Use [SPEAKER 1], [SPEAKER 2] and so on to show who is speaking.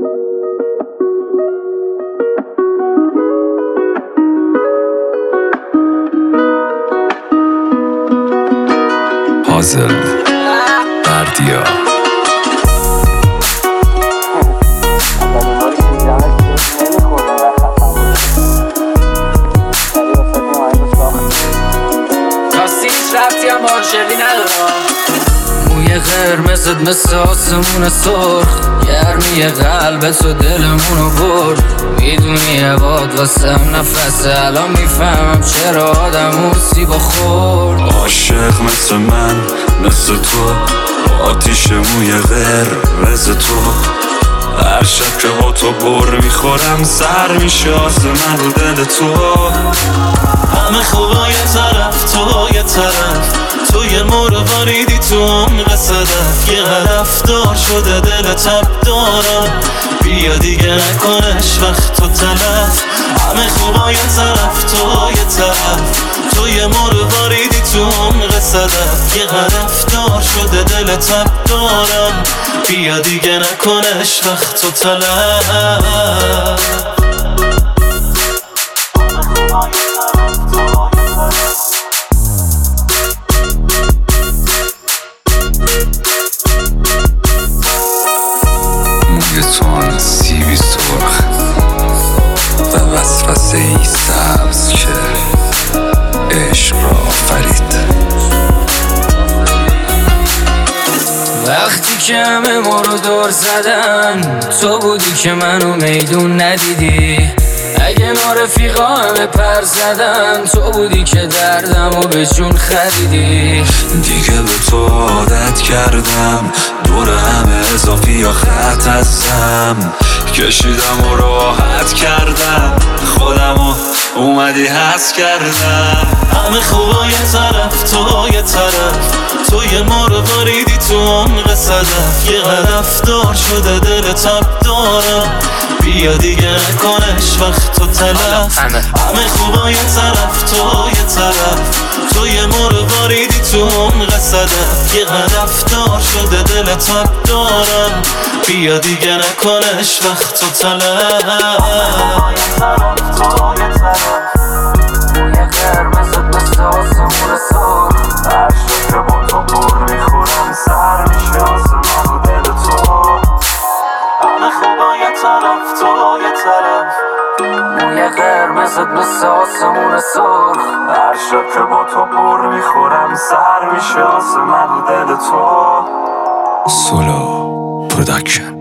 [SPEAKER 1] پازل بردیا
[SPEAKER 2] رفتی هم مارشلی ندارم. موی قرمزت مثل آسمون سرخ، گرمی قلبت و دلمونو برد. میدونی عباد واسم نفسه، الان میفهمم چرا آدم سیبا خورد.
[SPEAKER 1] عاشق مثل من مثل تو، آتیش موی قرمز تو. هر شب که با تو بر میخورم سر میشه آسمون رو دل تو.
[SPEAKER 3] همه خوبا یه طرف، تو یه طرف، تو یه مرواریدی تو عمق صدف. یه هدف دار شده دل تب دارم، بیا دیگه نکنش وقت تو تلف. همه خوبا یه طرف، تو یه طرف، تو یه مرواریدی تو عمق صدف. یه هدف دار شده دل تب دارم، بیا دیگه نکنش وقت تو تلف.
[SPEAKER 1] موی تو آن سیبی سرخ و وسوسه ای سبز که عشق را آفرید.
[SPEAKER 2] وقتی که همه ما رو دور زدن، تو بودی که منو میدون ندیدی. اگه رفیقا همه پر زدن، تو بودی که دردمو به جون خریدی.
[SPEAKER 1] دیگه به تو عادت کردم، دور همه اضافی یا خط هستم. کشیدم و راحت کردم، خودمو اومدی حس کردم.
[SPEAKER 3] همه خوبا یه طرف، تو یه طرف، تو یه مرواریدی تو عمق صدف. یه هدف دار شده دل تب دارم، بیا دیگه نکنش وقت تو تلف. همه خوبا یه طرف، تو یه طرف، تو یه مرواریدی تو عمق صدف. یه هدف دار شده دل تب دارم، بیا دیگه نکنش وقت تو تلف.
[SPEAKER 2] موی قرمزت مثل آسمون سرخ،
[SPEAKER 1] هر شب که با تو بر میخورم سر میشه آسمان رو دل تو.
[SPEAKER 3] همه خوبا یه طرف، تو یه طرف،
[SPEAKER 2] موی قرمزت مثل آسمون سرخ.
[SPEAKER 1] هر شب که با تو بر میخورم سر میشه آسمان رو دل تو. سولو پروداکشن.